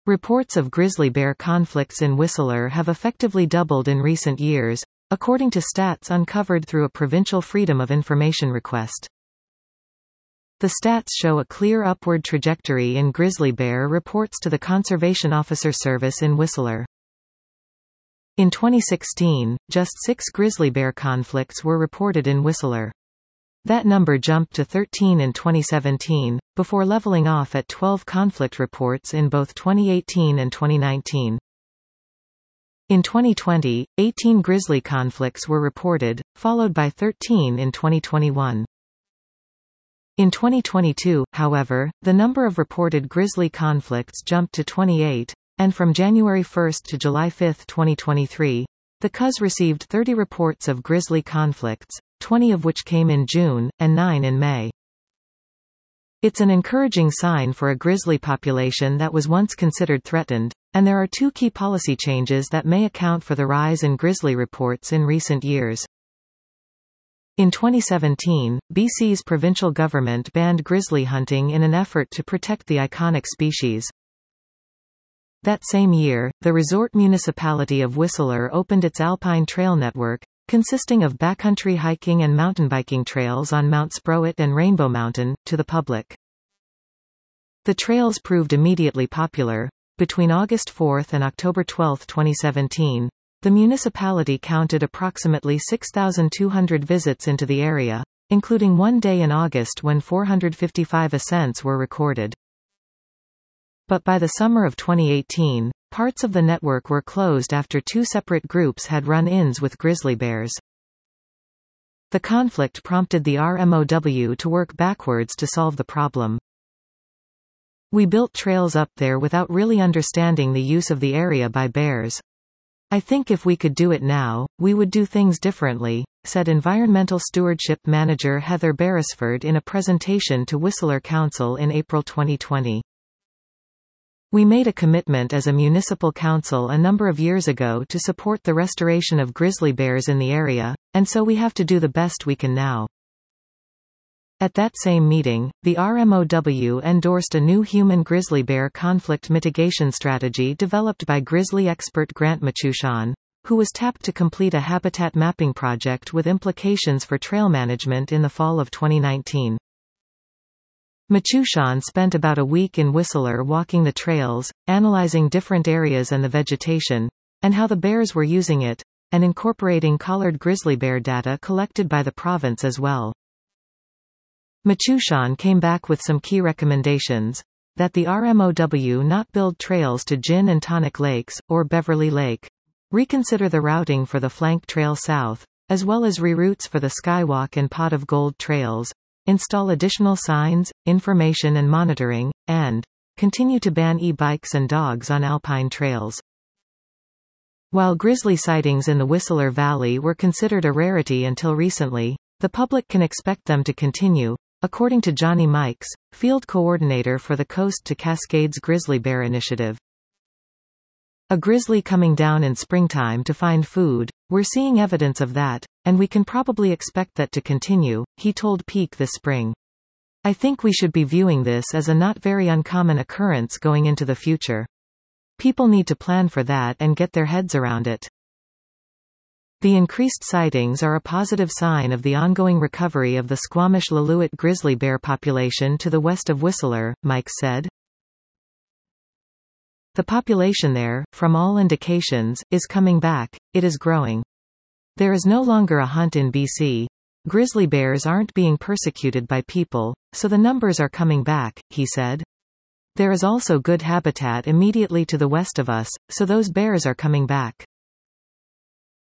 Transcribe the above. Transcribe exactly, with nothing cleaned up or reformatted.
Reports of grizzly bear conflicts in Whistler have effectively doubled in recent years, according to stats uncovered through a provincial Freedom of Information request. The stats show a clear upward trajectory in grizzly bear reports to the Conservation Officer Service in Whistler. In twenty sixteen, just six grizzly bear conflicts were reported in Whistler. That number jumped to thirteen in twenty seventeen, before leveling off at twelve conflict reports in both twenty eighteen and twenty nineteen. In twenty twenty, eighteen grizzly conflicts were reported, followed by thirteen in twenty twenty-one. In twenty twenty-two, however, the number of reported grizzly conflicts jumped to twenty-eight, and from January first to July fifth twenty twenty-three, the C U S received thirty reports of grizzly conflicts, twenty of which came in June, and nine in May. It's an encouraging sign for a grizzly population that was once considered threatened, and there are two key policy changes that may account for the rise in grizzly reports in recent years. In twenty seventeen, B C's provincial government banned grizzly hunting in an effort to protect the iconic species. That same year, the resort municipality of Whistler opened its Alpine Trail network, consisting of backcountry hiking and mountain biking trails on Mount Sprowett and Rainbow Mountain, to the public. The trails proved immediately popular. Between August fourth and October twelfth twenty seventeen, the municipality counted approximately six thousand two hundred visits into the area, including one day in August when four hundred fifty-five ascents were recorded. But by the summer of twenty eighteen, parts of the network were closed after two separate groups had run-ins with grizzly bears. The conflict prompted the R M O W to work backwards to solve the problem. "We built trails up there without really understanding the use of the area by bears. I think if we could do it now, we would do things differently," said Environmental Stewardship Manager Heather Beresford in a presentation to Whistler Council in April twenty twenty. "We made a commitment as a municipal council a number of years ago to support the restoration of grizzly bears in the area, and so we have to do the best we can now." At that same meeting, the R M O W endorsed a new human grizzly bear conflict mitigation strategy developed by grizzly expert Grant Machushon, who was tapped to complete a habitat mapping project with implications for trail management in the fall of twenty nineteen. Machushon spent about a week in Whistler walking the trails, analyzing different areas and the vegetation, and how the bears were using it, and incorporating collared grizzly bear data collected by the province as well. Machushon came back with some key recommendations: that the R M O W not build trails to Gin and Tonic Lakes, or Beverly Lake, reconsider the routing for the Flank Trail South, as well as reroutes for the Skywalk and Pot of Gold trails, install additional signs, information and monitoring, and continue to ban e-bikes and dogs on alpine trails. While grizzly sightings in the Whistler Valley were considered a rarity until recently, the public can expect them to continue, according to Johnny Mikes, field coordinator for the Coast to Cascades Grizzly Bear Initiative. "A grizzly coming down in springtime to find food, we're seeing evidence of that, and we can probably expect that to continue," he told Peak this spring. "I think we should be viewing this as a not very uncommon occurrence going into the future. People need to plan for that and get their heads around it." The increased sightings are a positive sign of the ongoing recovery of the Squamish-Lillooet grizzly bear population to the west of Whistler, Mike said. "The population there, from all indications, is coming back. It is growing. There is no longer a hunt in B C. Grizzly bears aren't being persecuted by people, so the numbers are coming back," he said. "There is also good habitat immediately to the west of us, so those bears are coming back."